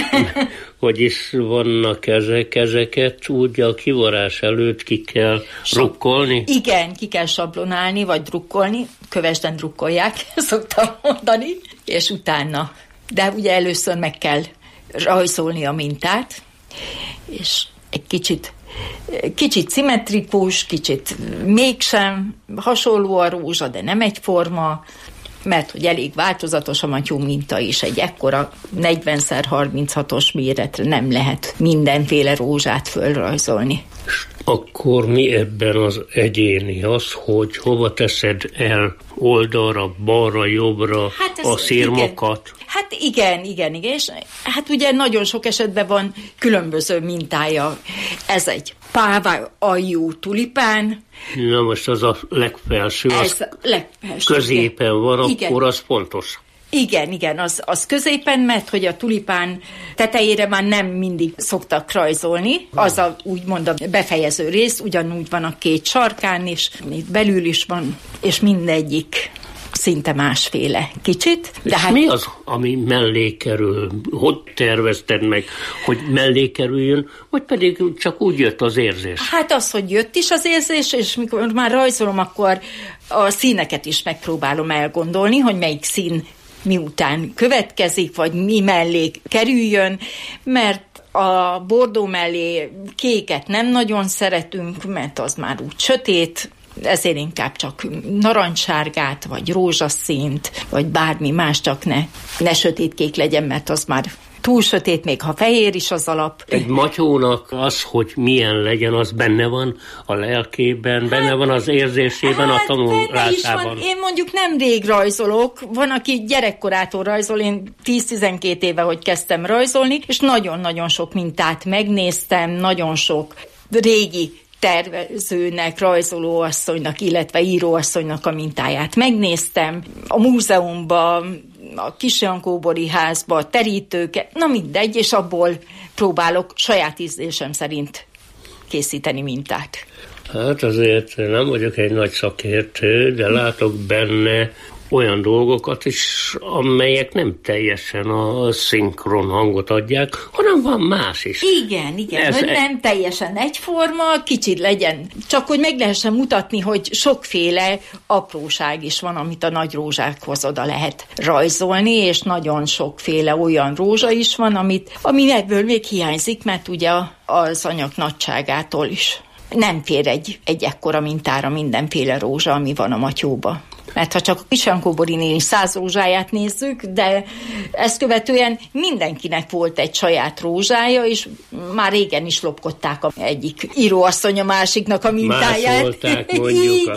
hogy is vannak ezeket, úgy a kivarás előtt ki kell rukkolni? Igen, ki kell sablonálni, vagy drukkolni, kövesden drukkolják, szoktam mondani, és utána. De ugye először meg kell rajzolni a mintát, és egy kicsit szimmetrikus, kicsit mégsem, hasonló a rózsa, de nem egyforma, mert hogy elég változatos a matyó minta is, egy ekkora 40x36-os méretre nem lehet mindenféle rózsát fölrajzolni. Akkor mi ebben az egyéni? Az, hogy hova teszed el oldalra, balra, jobbra hát a szirmokat? Hát igen. És hát ugye nagyon sok esetben van különböző mintája. Ez egy páva aljú tulipán. Na most az a legfelső, az középen van, igen. Akkor az fontos. Igen, az középen, mert hogy a tulipán tetejére már nem mindig szoktak rajzolni, az úgymond a befejező rész, ugyanúgy van a két sarkán is, itt belül is van, és mindegyik szinte másféle kicsit. De mi az, ami mellé kerül? Hogy tervezted meg, hogy mellé kerüljön, vagy pedig csak úgy jött az érzés? Hát az, hogy jött is az érzés, és mikor már rajzolom, akkor a színeket is megpróbálom elgondolni, hogy melyik szín miután következik, vagy mi mellé kerüljön, mert a bordó mellé kéket nem nagyon szeretünk, mert az már úgy sötét, ezért inkább csak narancssárgát, vagy rózsaszínt, vagy bármi más, csak ne sötétkék legyen, mert az már túl sötét, még ha fehér is az alap. Egy matyónak az, hogy milyen legyen, az benne van a lelkében, benne van az érzésében, a tanulásában. Én mondjuk nem rég rajzolok, van, aki gyerekkorától rajzol, én 10-12 éve, hogy kezdtem rajzolni, és nagyon-nagyon sok mintát megnéztem, nagyon sok régi tervezőnek, rajzolóasszonynak, illetve íróasszonynak a mintáját megnéztem. A múzeumban, a Kisjankóbori házba, a terítőket, na mindegy, és abból próbálok saját ízlésem szerint készíteni mintát. Hát azért nem vagyok egy nagy szakértő, de látok benne olyan dolgokat is, amelyek nem teljesen a szinkron hangot adják, hanem van más is. Igen, hogy nem teljesen egyforma, kicsit legyen, csak hogy meg lehessen mutatni, hogy sokféle apróság is van, amit a nagy rózsákhoz oda lehet rajzolni, és nagyon sokféle olyan rózsa is van, ami ebből még hiányzik, mert ugye az anyag nagyságától is nem fér egy ekkora mintára mindenféle rózsa, ami van a matyóba. Mert ha csak a Kisjankóborinél is 100 rózsáját nézzük, de ezt követően mindenkinek volt egy saját rózsája, és már régen is lopkodták egyik íróasszony a másiknak a mintáját. Másolták, mondjuk.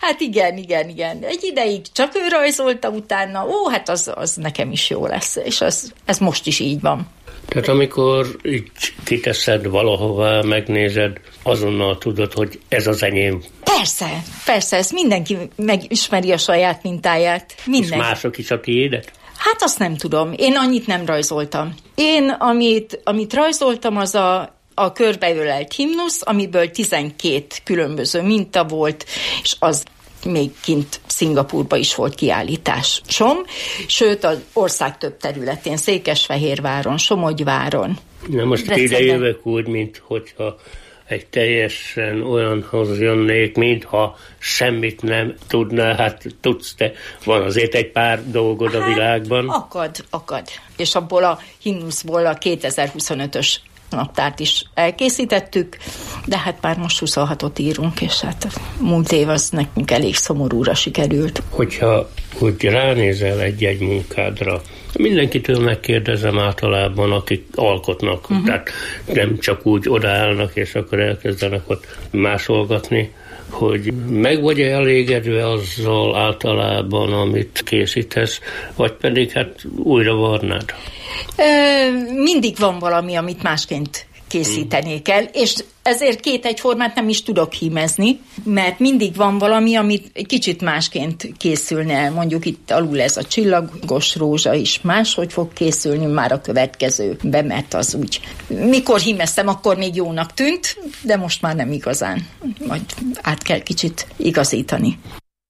Igen. Egy ideig csak ő rajzolta utána, hát az nekem is jó lesz, és ez most is így van. Tehát amikor így kiteszed valahová, megnézed, azonnal tudod, hogy ez az enyém. Persze, ezt mindenki megismeri a saját mintáját. És mások is a tiédet? Hát azt nem tudom, én annyit nem rajzoltam. Én, amit rajzoltam, az a körbeölelt himnusz, amiből 12 különböző minta volt, és az még kint Szingapúrba is volt kiállításom, sőt az ország több területén, Székesfehérváron, Somogyváron. Na most ide jövök úgy, mint hogyha egy teljesen olyanhoz jönnék, mintha semmit nem tudná, hát tudsz te, van azért egy pár dolgod a világban. Akad. És abból a himnuszból a 2025-ös naptárt is elkészítettük, de hát már most 26-ot írunk, és hát a múlt év az nekünk elég szomorúra sikerült. Hogyha úgy ránézel egy-egy munkádra, mindenkitől megkérdezem általában, akik alkotnak, tehát nem csak úgy odaállnak, és akkor elkezdenek ott másolgatni, hogy meg vagy-e elégedve azzal általában, amit készítesz, vagy pedig hát újra varnád? Mindig van valami, amit másként készíteni kell, és ezért két egyformát nem is tudok hímezni, mert mindig van valami, amit egy kicsit másként készülne. Mondjuk itt alul ez a csillagos rózsa is máshogy fog készülni már a következőben, mert az úgy. Mikor hímeztem, akkor még jónak tűnt, de most már nem igazán. Majd át kell kicsit igazítani.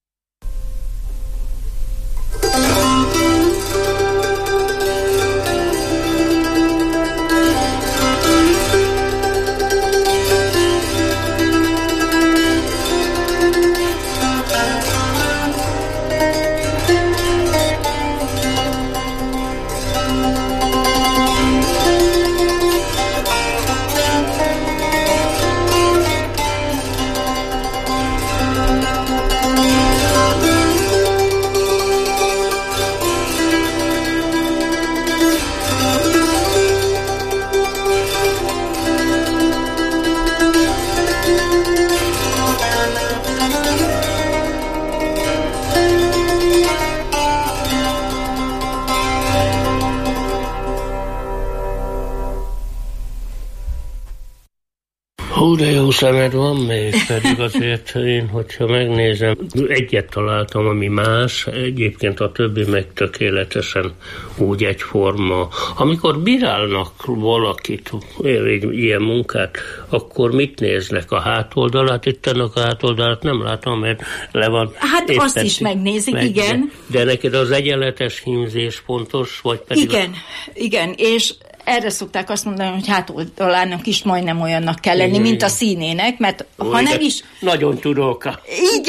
Hú, de jó szemed van még, pedig azért én, hogyha megnézem, egyet találtam, ami más, egyébként a többi meg tökéletesen úgy egyforma. Amikor bírálnak valakit, ilyen munkát, akkor mit néznek, a hátoldalát? Itt ennek a hátoldalát nem látom, mert le van. Hát azt is megnézik, igen. De neked az egyenletes hímzés fontos, vagy pedig... Igen, és erre szokták azt mondani, hogy hátoldalának is majdnem olyannak kell lenni, mint a színének, mert ha nem is... Nagyon tudok.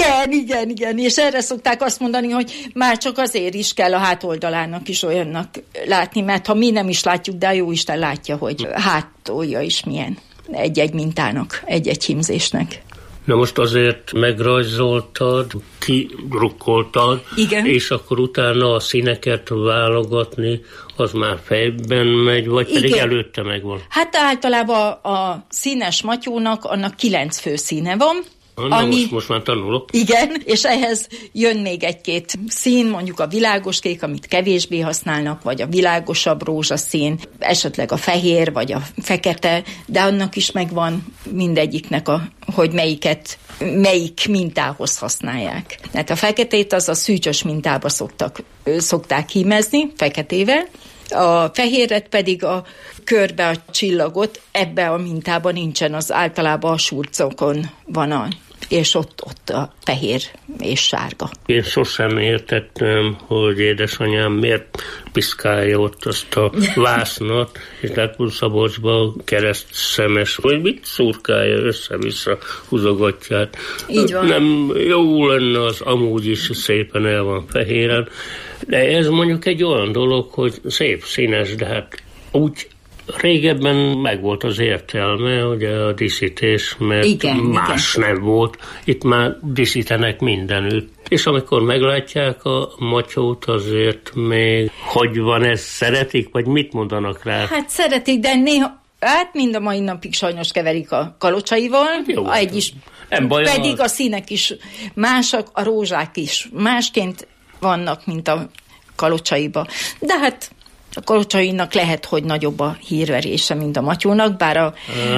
Igen, és erre szokták azt mondani, hogy már csak azért is kell a hátoldalának is olyannak látni, mert ha mi nem is látjuk, de a Jóisten látja, hogy hátolja is milyen egy-egy mintának, egy-egy hímzésnek. Na most azért megrajzoltad, kirukkoltad, igen. És akkor utána a színeket válogatni, az már fejben megy, vagy igen. Pedig előtte megvan? Hát általában a színes matyónak annak 9 főszíne van. Most már tanulok. Igen, és ehhez jön még egy-két szín, mondjuk a világos kék, amit kevésbé használnak, vagy a világosabb rózsaszín, esetleg a fehér, vagy a fekete, de annak is megvan mindegyiknek, hogy melyik mintához használják. Tehát a feketét az a szűcsös mintába szokták hímezni, feketével, a fehéret pedig a körbe a csillagot, ebbe a mintában nincsen, az általában a surcokon van és ott a fehér és sárga. Én sosem értettem, hogy édesanyám miért piszkálja ott azt a vásznat, és tehát Szabolcsba keresztszemes, vagy mit szurkálja össze-vissza húzogatját. Így van. Nem jó lenne, az amúgy is szépen el van fehéren, de ez mondjuk egy olyan dolog, hogy szép színes, de hát úgy régebben megvolt az értelme, ugye a díszítés, mert igen. Nem volt. Itt már díszítenek mindenütt. És amikor meglátják a matyót, azért még, hogy van ez, szeretik, vagy mit mondanak rá? Hát szeretik, de néha, mind a mai napig sajnos keverik a kalocsaival. Jó, pedig a színek is másak, a rózsák is másként vannak, mint a kalocsaiba. De hát a kalocsainak lehet, hogy nagyobb a hírverése, mint a matyónak, bár a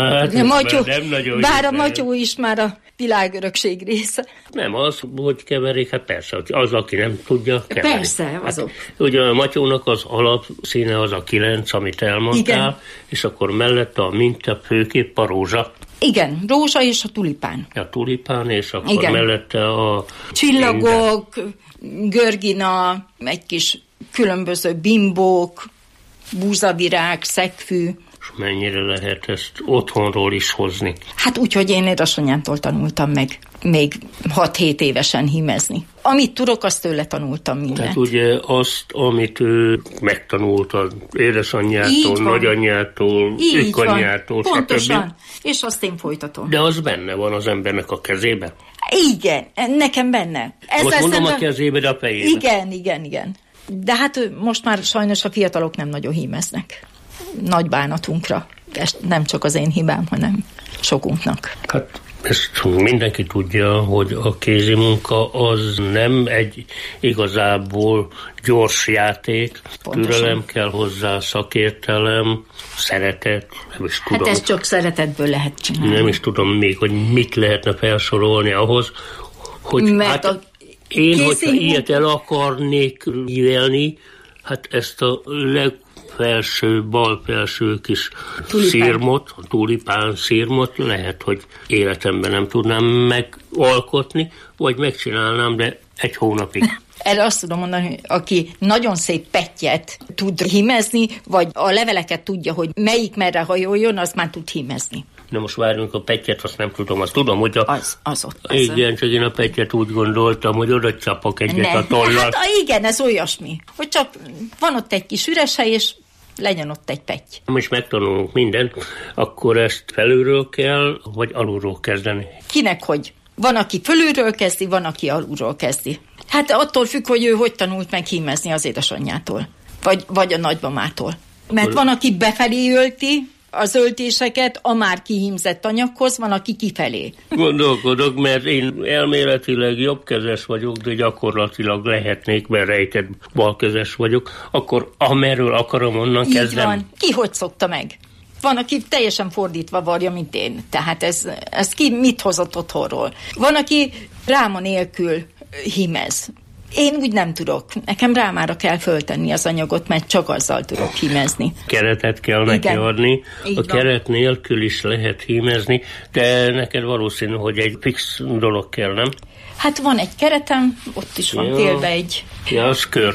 matyó is már a világörökség része. Nem az, hogy keverik, hát persze, az, aki nem tudja, keverik. Persze, azok. Hát, ugye a matyónak az alapszíne az a 9, amit elmondtál, igen. És akkor mellette a minta főképp a rózsa. Igen, rózsa és a tulipán. A tulipán, és akkor igen. Mellette a... csillagok, görgina, egy kis különböző bimbók, búzavirág, szegfű, és mennyire lehet ezt otthonról is hozni? Hát úgy, hogy én édesanyámtól tanultam meg még 6-7 évesen hímezni. Amit tudok, azt tőle tanultam mindent. Tehát ugye azt, amit ő megtanult az édesanyjától, nagyanyjától, ükanyjától, pontosan. És azt én folytatom. De az benne van az embernek a kezében? Igen, nekem benne. Most mondom a kezébe, de a fejébe. Igen. De hát most már sajnos a fiatalok nem nagyon hímeznek. Nagy bánatunkra. Ez nem csak az én hibám, hanem sokunknak. Hát ezt mindenki tudja, hogy a kézimunka az nem egy igazából gyors játék. Pontosan. Türelem kell hozzá, szakértelem, szeretet, nem is tudom. Hát ezt csak szeretetből lehet csinálni. Nem is tudom még, hogy mit lehetne felsorolni ahhoz, hogy mert én, hogyha ilyet el akarnék művelni, hát ezt a bal felső kis szirmot, a tulipán szirmot lehet, hogy életemben nem tudnám megalkotni, vagy megcsinálnám, de 1 hónapig. Erre azt tudom mondani, hogy aki nagyon szép pettyet tud hímezni, vagy a leveleket tudja, hogy melyik merre hajoljon, az már tud hímezni. Na most várjunk, a pettyet, azt nem tudom, azt tudom, hogy az ott. Igen, csak én a pettyet úgy gondoltam, hogy oda csapok egyet a tollal. Hát igen, ez olyasmi, hogy csak van ott egy kis üres hely, és legyen ott egy petty. Most megtanulunk mindent, akkor ezt felülről kell, vagy alulról kezdeni? Kinek hogy? Van, aki fölülről kezdi, van, aki alulról kezdi. Hát attól függ, hogy ő hogy tanult meg hímezni az édesanyjától, vagy a nagymamától. Mert van, aki befelé ölti az öltéseket a már kihímzett anyaghoz, van, aki kifelé. Gondolkodok, mert én elméletileg jobbkezes vagyok, de gyakorlatilag lehetnék, mert rejtett balkezes vagyok, akkor amerről akarom, onnan így kezdem. Van. Ki hogy szokta meg? Van, aki teljesen fordítva varja, mint én. Tehát ez ki mit hozott otthonról? Van, aki ráma nélkül hímez. Én úgy nem tudok. Nekem rámára kell föltenni az anyagot, mert csak azzal tudok hímezni. Keretet kell neki adni. A keret nélkül is lehet hímezni, de neked valószínű, hogy egy fix dolog kell, nem? Hát van egy keretem, ott is van félbe egy... Ja, az kör.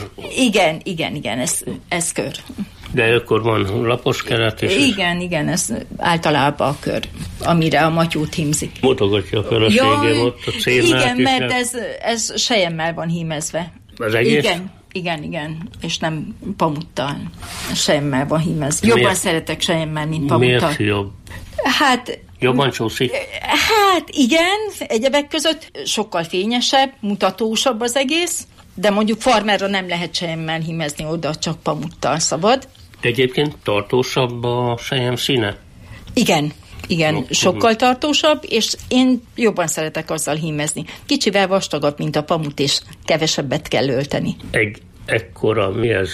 Igen, ez kör. De akkor van lapos keret is. Igen, ez általában a kör, amire a matyút hímzik. Mutogatja a feleségem ott a cérnát. Igen, mert ez selyemmel van hímezve. Az egész? Igen, és nem pamuttal. Selyemmel van hímezve. Jobban szeretek selyemmel, mint pamuttal. Miért jobb? Hát... Jobban csúszik? Hát igen, egyebek között sokkal fényesebb, mutatósabb az egész, de mondjuk farmerra nem lehet selyemmel hímezni, oda csak pamuttal szabad. De egyébként tartósabb a sejem színe? Igen, sokkal tartósabb, és én jobban szeretek azzal hímezni. Kicsivel vastagabb, mint a pamut, és kevesebbet kell ölteni. Egy ekkora, mi ez?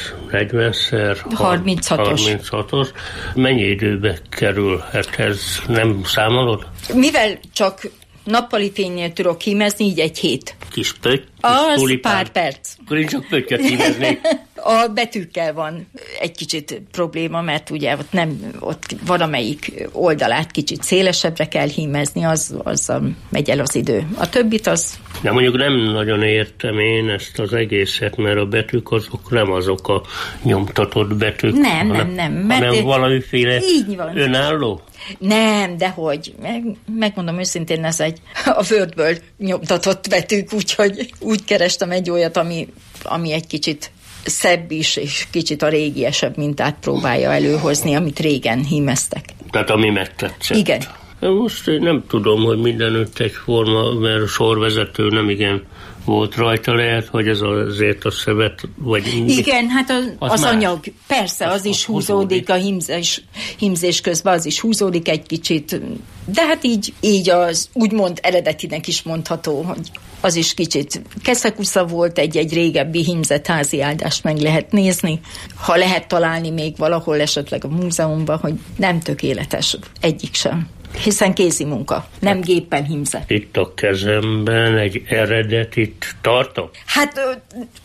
36-os. Mennyi időbe kerül? Hát ez nem számolod? Mivel csak nappali fénynél tudok hímezni, így 1 hét. Kis pötty? Az tulipán. Pár perc. Akkor én csak pöttyet hímeznék. A betűkkel van egy kicsit probléma, mert ugye ott van, amelyik oldalát kicsit szélesebbre kell hímezni, azzal megy el az idő. A többit az... De mondjuk nem nagyon értem én ezt az egészet, mert a betűk azok nem azok a nyomtatott betűk. Nem. Hanem valamiféle önálló? Nem, dehogy. Megmondom őszintén, ez a Wordből nyomtatott betűk, úgyhogy úgy kerestem egy olyat, ami egy kicsit szebb is, és kicsit a régiesebb mintát próbálja előhozni, amit régen hímeztek. Tehát ami megtetszett. Igen. Most én nem tudom, hogy mindenütt egyforma, mert a sorvezető nem igen volt rajta, lehet, hogy ez azért a szövet, vagy... Igen, hát az anyag, persze, az is húzódik a hímzés közben, az is húzódik egy kicsit, de hát így az úgymond eredetinek is mondható, hogy az is kicsit keszekusza volt, egy régebbi hímzett házi áldást meg lehet nézni, ha lehet találni még valahol, esetleg a múzeumban, hogy nem tökéletes egyik sem. Hiszen kézi munka, nem géppel hímzett. Itt a kezemben egy eredetit tartok? Hát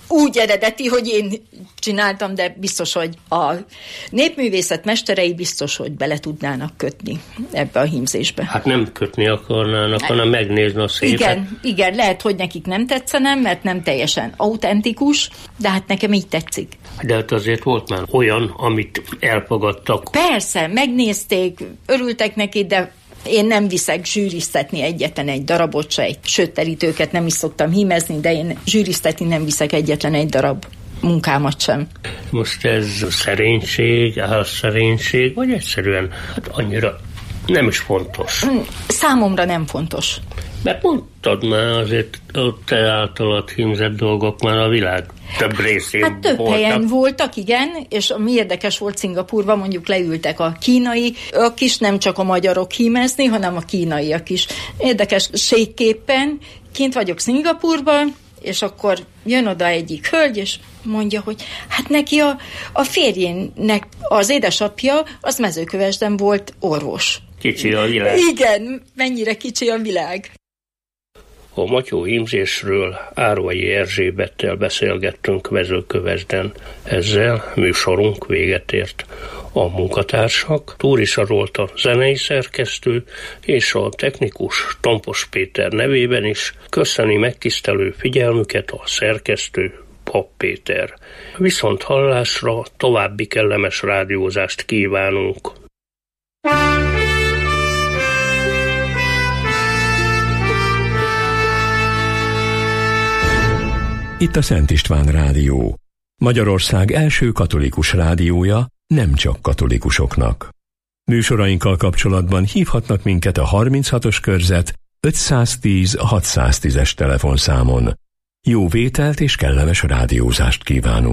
úgy eredeti, hogy én csináltam, de biztos, hogy a népművészet mesterei biztos, hogy bele tudnának kötni ebbe a hímzésbe. Hát nem kötni akarnának, hanem megnézni a szépet. Igen, lehet, hogy nekik nem tetszenem, mert nem teljesen autentikus, de hát nekem így tetszik. De hát azért volt már olyan, amit elfogadtak. Persze, megnézték, örültek neki, de én nem viszek zsűriztetni egyetlen egy darabot se, sőt, terítőket nem is szoktam hímezni, de én zsűriztetni nem viszek egyetlen egy darab munkámat sem. Most ez szerénység, álszerénység, vagy egyszerűen hát annyira nem is fontos? Számomra nem fontos. Mert mondtad már azért a te általad hímzett dolgok már a világ több részén hát több voltak. helyen voltak, igen, és ami érdekes volt Szingapúrban, mondjuk leültek a kínaiak is, nem csak a magyarok hímezni, hanem a kínaiak is. Érdekességképpen kint vagyok Szingapúrban, és akkor jön oda egyik hölgy, és mondja, hogy hát neki a férjének az édesapja, az Mezőkövesden volt orvos. Kicsi a világ. Igen, mennyire kicsi a világ. A matyó hímzésről Árvai Erzsébettel beszélgettünk Mezőkövesden. Ezzel műsorunk véget ért. A munkatársak Túri Sarolta zenei szerkesztő és a technikus Tompos Péter nevében is köszöni megtisztelő figyelmüket a szerkesztő Pap Péter. Viszont hallásra további kellemes rádiózást kívánunk. Itt a Szent István Rádió, Magyarország első katolikus rádiója, nem csak katolikusoknak. Műsorainkkal kapcsolatban hívhatnak minket a 36-os körzet 510-610-es telefonszámon. Jó vételt és kellemes rádiózást kívánunk!